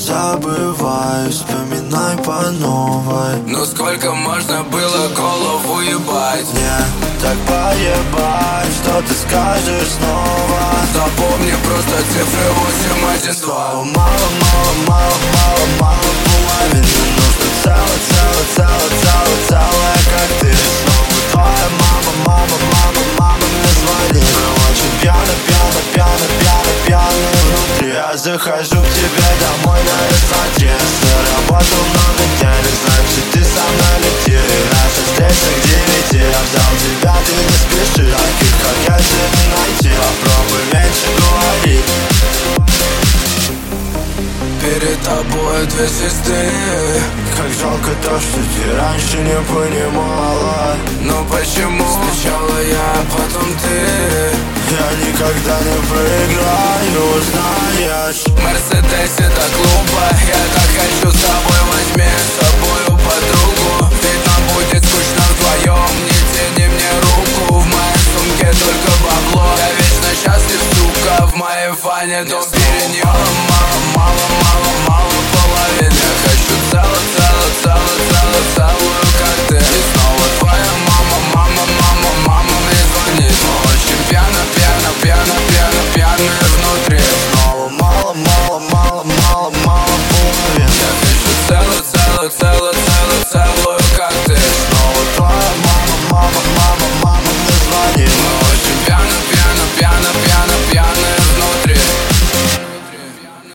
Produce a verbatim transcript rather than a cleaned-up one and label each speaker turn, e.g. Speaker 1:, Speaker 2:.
Speaker 1: забывай, вспоминай по новой.
Speaker 2: Ну сколько можно было голову ебать?
Speaker 1: Мне так поебать, что ты скажешь снова.
Speaker 2: Запомни просто цифры восемь, один, два.
Speaker 1: Мало, мало, мало, мало, мало половины. Нужно цело, цело, цело, цело, целое, как ты. Снова твоя мама, мама, мама, мама мне звонит. Мы очень пьяно, пьяно, пьяно, пьяно, пьяно внутри. Я захожу к тебе домой на высоте. Заработал много денег, значит ты со мной лети. И наша встреча к девяти. Я взял тебя, ты не спеши. Таких, как я, тебе не найти. Попробуй меньше говорить.
Speaker 2: Перед тобой две звезды.
Speaker 1: Как жалко то, что ты раньше не понимала.
Speaker 2: Но почему сначала я, потом ты?
Speaker 1: Я никогда не проиграю, знаешь.
Speaker 2: В Мерседесе так глупо. Я так хочу с тобой, возьми с собою подругу. Ведь нам будет скучно вдвоем. Не тяни мне руку. В моей сумке только бабло. Я вечно счастлив, сука. В моей ванне дом перед мало, мало, мало, мало половин. Я хочу цело, цело, цело, цело, целую, как ты. И снова твоя мама, мама, мама, мама мне звонит. Мы очень пьяно, пьяно, пьяно, пьяно, пьяны внутри.
Speaker 1: Снова мало, мало, мало, мало, мало половин.
Speaker 2: Я хочу цело, цело, цело, цело.